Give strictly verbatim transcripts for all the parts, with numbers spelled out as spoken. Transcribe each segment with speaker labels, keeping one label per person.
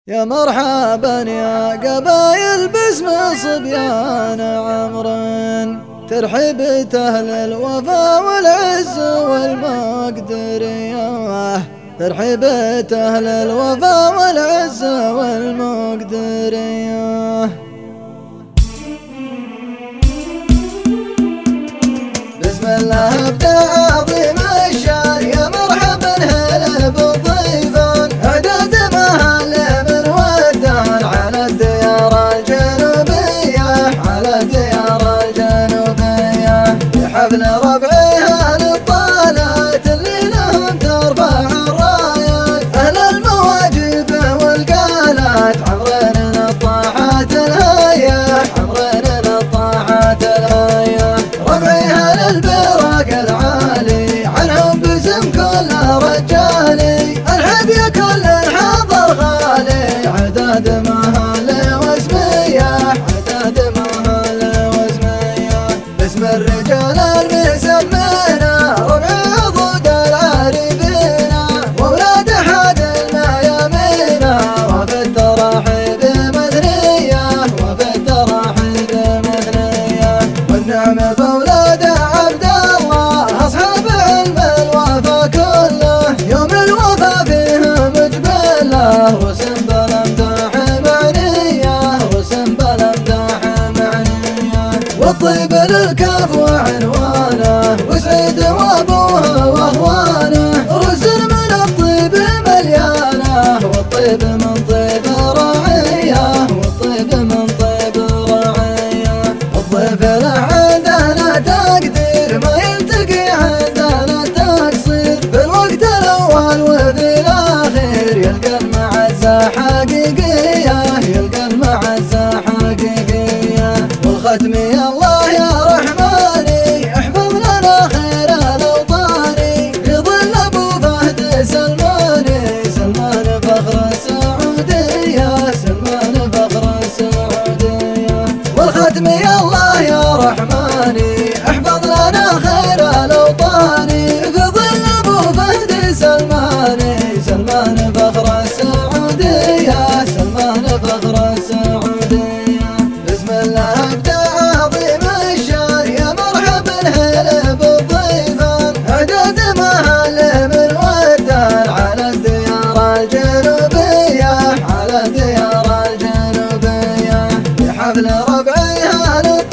Speaker 1: يا مرحبا يا قبايل باسم صبيان عمران، ترحيبة أهل الوفا والعز والمقدرية، ترحيبة أهل الوفا والعز والمقدرية. بسم الله ابدأ عظيم الشان، يا مرحبا هلا بالضيفان، اعداد مهالم ودان على الديار الجنوبية، على الديار الجنوبية. بحفل ربعها للطالات اللي لهم ترفع الرايات، اهل المواجب والقالات عمرين الطاحات الهيا، عمرين الطاحات الهيا. ربعها للبراق العالي عنهم باسم كل رجالي، الحب يا كل الحضر غالي، عداد مهالي واسمية، عداد مهالي واسمية. باسم الرجال المسمينا ربع عضود العارفينا، واولاد احد الميامينا، وفي التراحيب مثنية، وفي التراحيب مثنية. والنعم باولاد عبد الله اصحاب علم الوفا كله، يوم الوفا فيهم جبله، وسنبل امداح معنيه، وسنبل امداح معنيه. والطيب للكاف وعنوانه، وسعيد وابوها واخوانه، رسل من الطيب مليانه، والطيب من طيب رعيه، والطيب من طيب رعيه. الضيف له عندنا تقدير ما يلتقي عندنا تقصير، في الوقت الاول وفي الاخير يلقى المعزه حقيقيه، يلقى المعزه حقيقيه. والختم يا الله يا رحماني احفظ لنا خير الاوطاني، في ظل ابو فهد سلماني، سلمان فخر السعوديه، سلمان فخر السعوديه. والختم يا الله يا رحماني احفظ لنا خير الاوطاني، في ظل ابو فهد سلماني، سلمان فخر السعوديه، سلمان فخر السعوديه. بسم الله ابدأ عظيم الشان، يا مرحبا هلا بالضيفان، اعداد مهالم ودان على الديار الجنوبيه، على الديار الجنوبيه. بحفل ربعها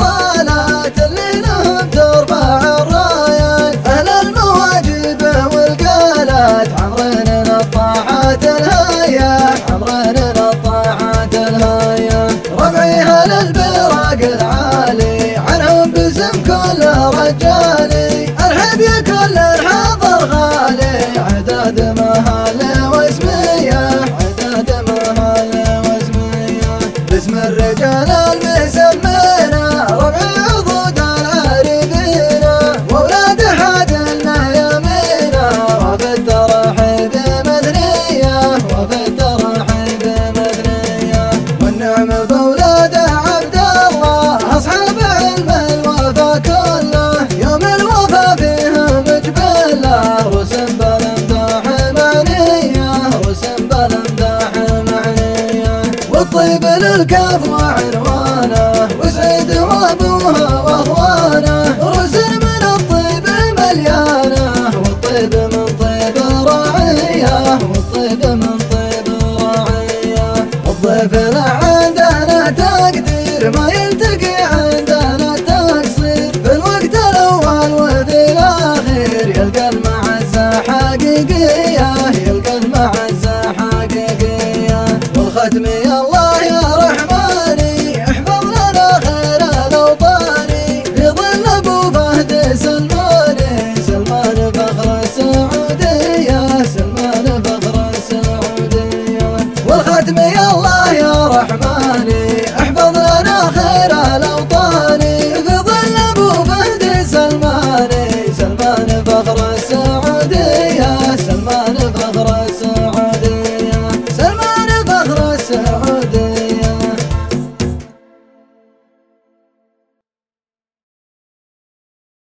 Speaker 1: للطالات اللي لهم ترفع الرايات، اهل المواجب والقالات عمرين الطاحات الهيا، عمرين الطاحات الهيا. ربعها للبراق العالي عنهم باسم كل رجالي، الحب يا كل الحضر غالي، عداد مهالي واسمية، عداد مهالي واسمية. باسم الرجال المسمينا ربع عضود العارفينا، واولاد احد الميامينا، وفي التراحيب مثنية، وفي التراحيب مثنية. والنعم باولاد عبد الله اصحاب علم الوفا كله، يوم الوفا فيهم جبله، وسنبل امداح معنيه، وسنبل امداح معنيه. والطيب للكاف وعنوانه، وسعيد وابوها واخوانه، رسل من الطيب مليانه، والطيب من طيب رعيه، والطيب من طيب رعيه. الضيف له